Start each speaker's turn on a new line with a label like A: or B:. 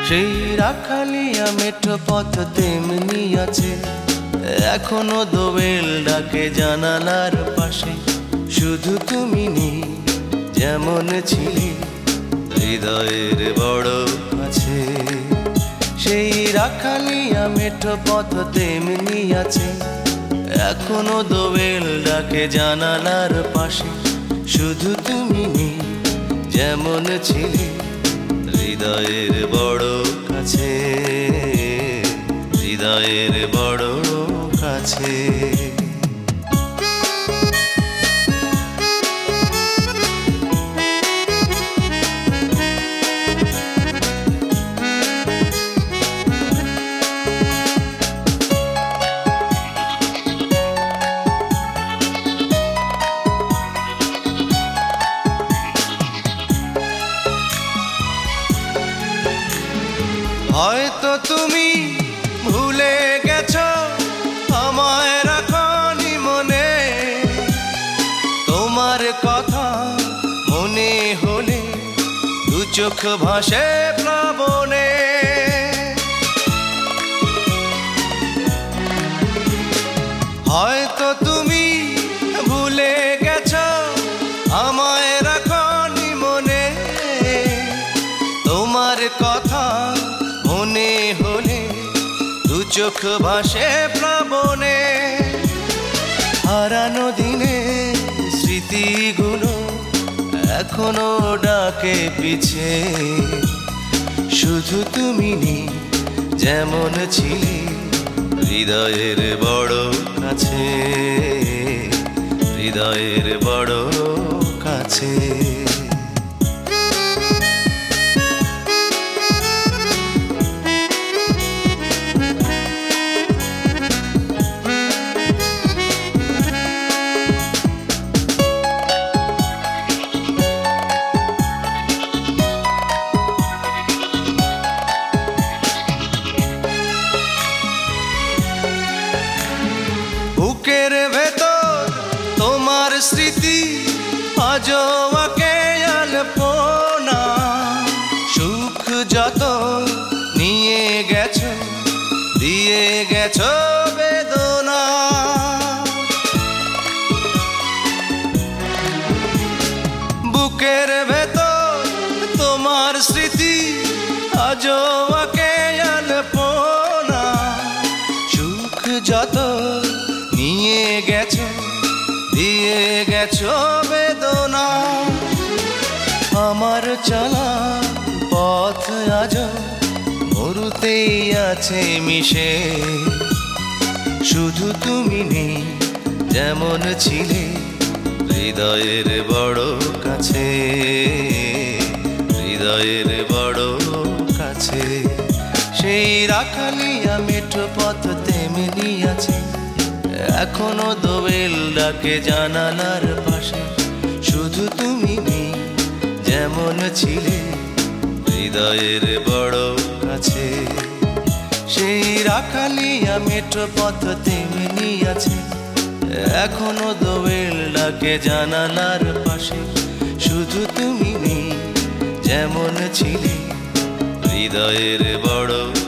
A: সেই রাখালিয়া মেঠো পথ তেমনি আছে, এখনো দোয়েল ডাকে জানালার পাশে। শুধু তুমি নেই যেমন ছিলে হৃদয়ের বড় কাছে। সেই রাখালিয়া মেঠো পথ তেমনি আছে, এখনো দোয়েল ডাকে জানালার পাশে। শুধু তুমি নেই যেমন ছিলে হৃদয়ের বড় কাছে, হৃদয়ের বড় কাছে। হয়তো তুমি ভুলে গেছো আমায় রাখনি মনে, তোমার কথা মনে হলে দু চোখ ভাসে প্লাবনে। হয়তো তুমি ভুলে গেছো আমায় রাখনি মনে, তোমার কথা মনে হলে দু চোখ ভাসে প্লাবনে। হারানো দিনে স্মৃতিগুলো এখনো ডাকে পিছে। শুধু তুমি নেই যেমন ছিলে হৃদয়ের বড় কাছে, হৃদয়ের বড় কাছে। বুকের ভেতর তোমার স্মৃতি আজও আঁকে আলপনা। সুখ যত নিয়ে গেছো দিয়ে গেছো বেদনা। বুকের ভেতর তোমার স্মৃতি আজও আঁকে আলপনা। সুখ যত নিয়ে গেছো দিয়ে গেছো বেদনা। আমার চলা পথ আজ মরুতেই আছে মিশে। শুধু তুমি নেই যেমন ছিলে হৃদয়ের বড় কাছে, হৃদয়ের বড় কাছে। সেই রাখালিয়া মেঠো পথ তেমনি আছে, এখনো দোয়েল ডাকে জানালার পাশে। শুধু তুমি নেই যেমন ছিলে হৃদয়ের বড় কাছে। সেই রাখালিয়া মেঠো পথ তেমনি আছে, এখনো দোয়েল ডাকে জানালার পাশে। শুধু তুমি নেই যেমন ছিলে হৃদয়ের বড়